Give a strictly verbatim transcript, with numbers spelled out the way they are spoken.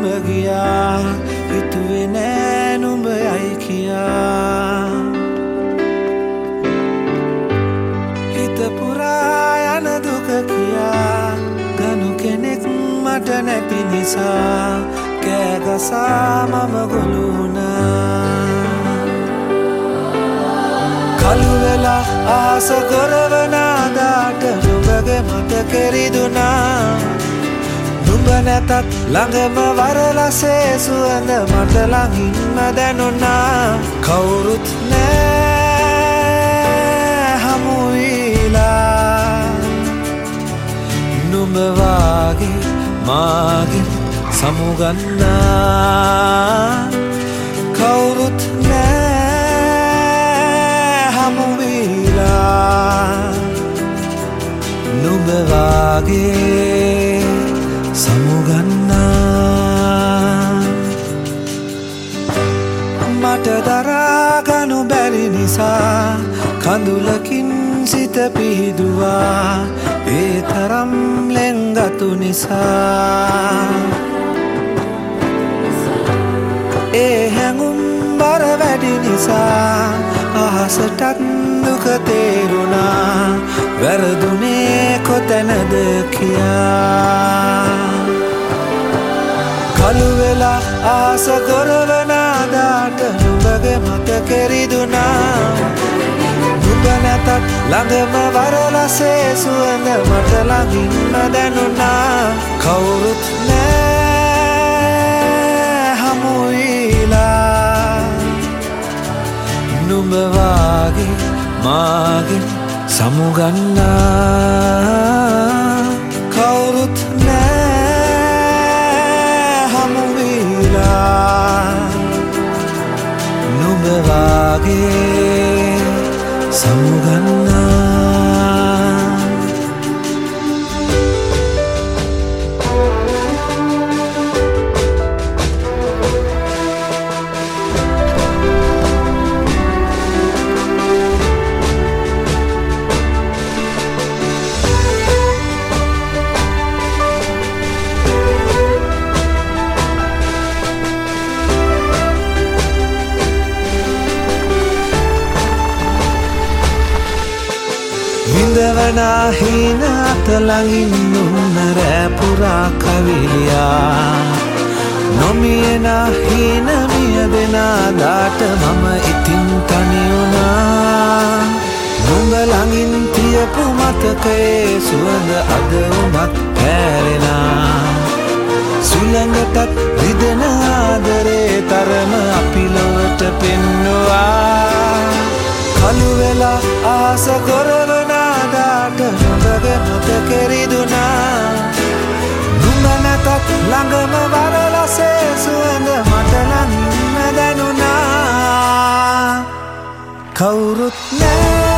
ගියා හිතුවේ නෑ නුඹ යයි කියා හිත පුරා යන දුක කියා ගනු කෙනෙක් මට නැති නිසා කෑ ගසා මම ගොළු වුණා කළු වෙලා ආස කරවන දාට නුඹගේ මතක රිදුනා නුඹ නැතත් ළඟම වරලසේ සුවඳ මට ළඟින්ම දැනුණා කවුරුත් නෑ හමු වීලා නුඹ වාගේ මාගේ සමුගන්නා කවුරුත් නෑ හමු වීලා නුඹ වාගේ සමුගන්නා මට දරාගනු බැරි නිසා කඳුලකින් සිත පිහිදුවා ඒ තරම් ලෙන්ගතු නිසා ඒ හැඟුම් බර වැඩි නිසා අහසටත් දුක තේරුණා වැරදුනේ කොතැනද කියා කළු වෙලා ආස කරවන දාට නුඹගේ මතක රිදුනා නුඹ නැතත් ළඟම වරලසේ සුවඳ මට ළඟින්ම දැනුණා කවුරුත් නෑ හමු වීලා නුඹ වාගේ මාගේ සමුගන්නා කවුරුත් නෑ හමු වීලා නුඹ වාගේ සමුගන්නා විඳවනා හීන අතළඟින් උන්න රැපුරා කවිලියා නොමියන හීන මියදෙනා දාට මම ඉතින් තනි වුණා නුඹ ළඟින් තියපු මතකයේ සුවඳ අද උමත් හැරෙනා සුළඟටත් රිදෙන ආදරේ තරම අපි ලොවට පෙන්නුවා කළු වෙලා ආස කරවන දාට නුඹගේ මතක රිදුනා නුඹ නැතත් ළඟම වරලසේ සුවඳ මට ළඟින්ම දැනුණා කවුරුත් නෑ